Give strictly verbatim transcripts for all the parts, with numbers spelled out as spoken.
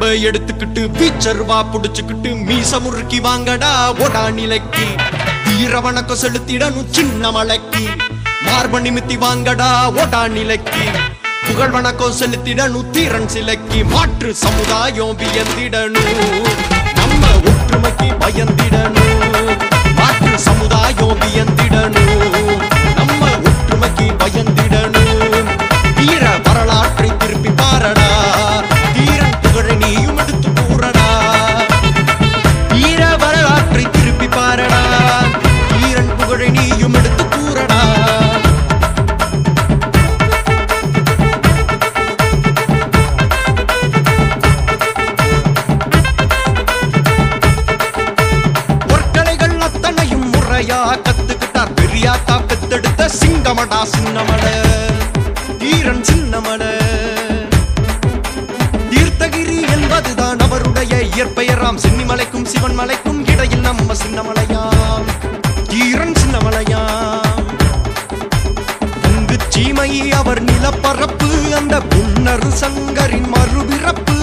கம்பை எடுத்துக்கிட்டு வீச்சருவா புடிச்சுக்கிட்டு மீச முறுக்கி வாங்கடா ஓடா நிலைக்கு வீர வணக்கம் செலுத்திடணும் சின்ன மலைக்கு மார்ப நிமித்தி வாங்கடா ஓடா நிலைக்கு புகழ் வணக்கம் செலுத்திடணும் தீரன் சிலைக்கு மாற்று சமுதாயம் வியந்திடணும் நம்ம ஒற்றுமைக்கு பயந்திடணும் மாற்று சமுதாயம் வியந்திடணும் நம்ம ஒற்றுமைக்கு பயந்திடணும் வீர வரலாற்றை திருப்பி பாரடா தீரன் புகழை நீயும் எடுத்து கூறடா வீர வரலாற்றை திருப்பி பாரடா தீரன் புகழை நீயும் எடுத்து கூறடா பொற்கலைகள் அத்தனையும் முறையா கத்துக்கிட்டார் பெரியாத்தா பெத்தெடுத்த சிங்கமடா சின்னமட தீரன் சின்னமட தீர்த்தகிரி என்பதுதான் அவருடைய இயற்பெயராம் சென்னிமலைக்கும் சிவன் மலைக்கும் இடையில் நம்ம சின்னமலையாம் தீரன் சின்னமலையாம் அங்கு சீமை அவர் நிலப்பரப்பு அந்த புன்னரு சங்கரின் மறுபிறப்பு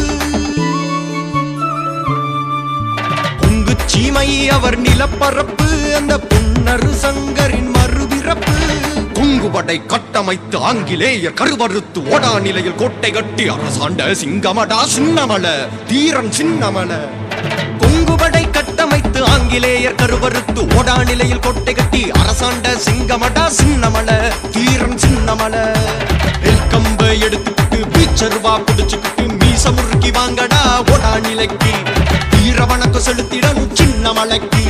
அங்கு சீமை அவர் நிலப்பரப்பு அந்த புன்னரு சங்கரின் மறுபிறப்பு குங்குபடை கட்டமைத்து ஆங்கிலேயர் கருவறுத்து ஓடா நிலையில் கோட்டை கட்டி அரசாண்ட சிங்கமடா சின்னமல தீரன் சின்னமல குங்குபடை கட்டமைத்து ஆங்கிலேயர் கருவறுத்து ஓடா நிலையில் கோட்டை கட்டி அரசாண்ட சிங்கமடா சின்னமல தீரன் சின்னமல கம்பை எடுத்துக்கிட்டு வீச்சருவா புடிச்சுக்கிட்டு மீச முறுக்கி வாங்கடா ஓடா நிலைக்கு வீர வணக்கம் செலுத்திடணும் சின்ன மலைக்கு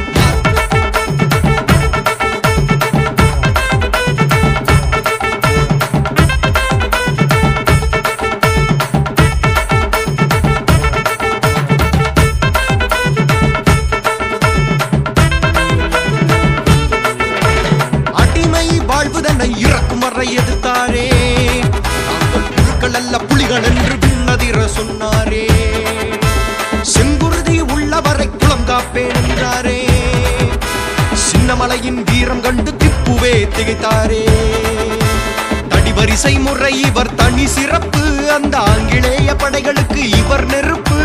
எதிர்த்தாரே நாங்கள் புழுக்கள் அல்ல புலிகள் என்று பின்னதிர சொன்னாரே செங்குருதி உள்ளவரை குளம் காப்பேன் என்றாரே சின்னமலையின் வீரம் கண்டு திப்புவே திகைத்தாரே தடிவரிசை முறை இவர் தனி சிறப்பு அந்த ஆங்கிலேய படைகளுக்கு இவர் நெருப்பு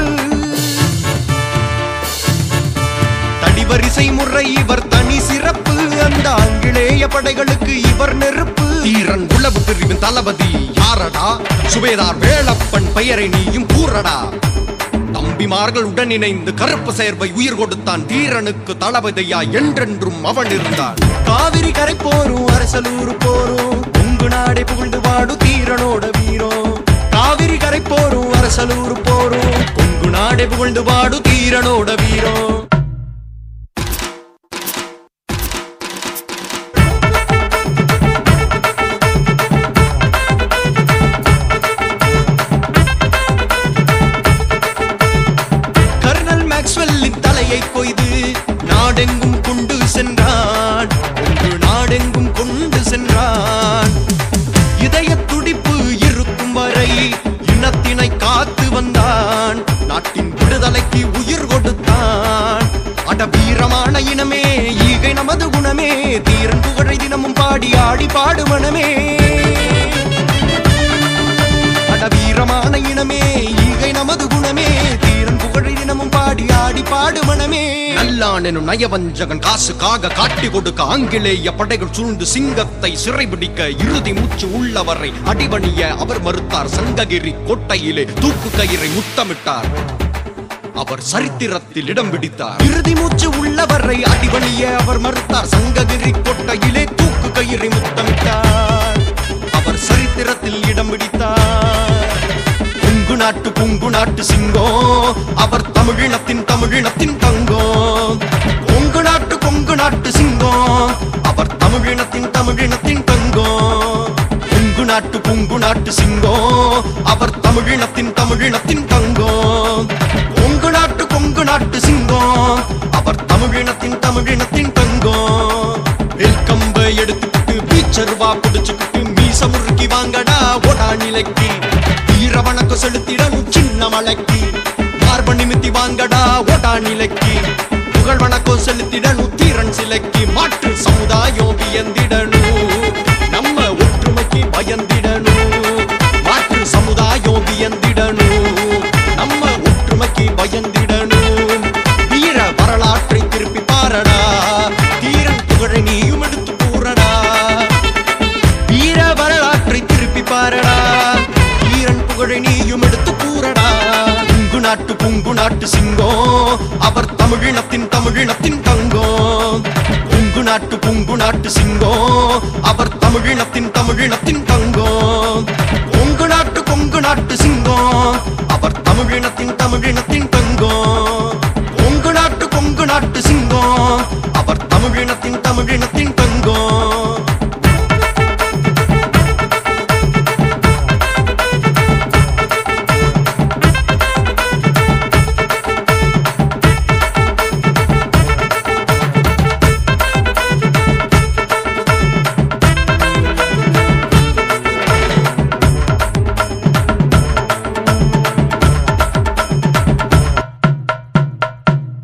தடிவரிசை முறை இவர் தனி சிறப்பு அந்த ஆங்கிலேய படைகளுக்கு இவர் நெருப்பு தீரன் உளவு பிரிவின் தளபதி யாரடா சுபேதார் வேலப்பன் பெயரை நீயும் கூறடா தம்பிமார்கள் உடன் இணைந்து கருப்பு சேர்வை உயிர் கொடுத்தான் தீரனுக்கு தளபதியா என்றென்றும் அவன் இருந்தான் காவிரி கரை போரும் அரசலூர் போரும் கொங்கு நாடே புகழ்ந்து வாடு தீரனோட வீரம் காவிரி கரை போரும் அரசலூர் போரும் கொங்கு நாடே புகழ்ந்து வாடு தீரனோட வீரம் தலையை கொய்து நாடெங்கும் கொண்டு சென்றான் ஒன்று நாடெங்கும் கொண்டு சென்றான் இதய துடிப்பு இருக்கும் வரை இனத்தினை காத்து வந்தான் நாட்டின் விடுதலைக்கு உயிர் கொடுத்தான் அட வீரமான இனமே ஈகை நமது குணமே தீரன் புகழை தினமும் பாடி ஆடி பாடுவனமே அட வீரமான இனமே ஈகை நமது குணமே தீரன் புகழை தினமும் பாடி ஆடி பாடுவனமே நல்லான் எனும் நயவஞ்சகன் காசுக்காக காட்டி கொடுக்க ஆங்கிலேய படைகள் சூழ்ந்து சிங்கத்தை சிறைபிடிக்க இறுதி மூச்சு உள்ளவரை அடிபணிய அவர் மறுத்தார் சங்ககிரி கோட்டையிலே தூக்கு கயிறை முத்தமிட்டார் அவர் சரித்திரத்தில் இடம் பிடித்தார் இறுதி மூச்சு உள்ளவரை அடிபணிய அவர் மறுத்தார் சங்ககிரி கோட்டையிலே தூக்கு கயிறை முத்தமிட்டார் அவர் சரித்திரத்தில் இடம் பிடித்தார் கொங்கு நாட்டு கொங்கு நாட்டு சிங்கம் அவர் தமிழினத்தின் தமிழினத்தின் தங்கம் கொங்கு நாட்டு கொங்கு நாட்டு சிங்கம் அவர் தமிழினத்தின் தமிழினத்தின் தங்கம் கொங்கு நாட்டு கொங்கு நாட்டு சிங்கம் அவர் தமிழினத்தின் தமிழினத்தின் தங்கம் கொங்கு நாட்டு கொங்கு நாட்டு சிங்கம் அவர் தமிழினத்தின் தமிழினத்தின் தங்கம் கம்பை எடுத்துக்கிட்டு வீச்சருவா புடிச்சுக்கிட்டு மீச முறுக்கி வாங்கடா ஓடா நிலைக்கு வீர வணக்கம் செலுத்திடணும் சின்ன மலைக்கு மார்ப நிமித்தி வாங்கடா ஓடா நிலைக்கு புகழ் வணக்கம் செலுத்திடணும் தீரன் சிலைக்கு மாற்று சமுதாயம் வியந்திடணும் நம்ம ஒற்றுமைக்கு பயந்திடணும் மாற்று சமுதாயம் வியந்திடணும் நம்ம நாட்டு புங்கு நாட்டு சிங்கம் அவர் தமிழினத்தின் தமிழினத்தின் தங்கம் கொங்கு நாட்டு கொங்கு நாட்டு சிங்கம் அவர் தமிழினத்தின் தமிழினத்தின் தங்கம்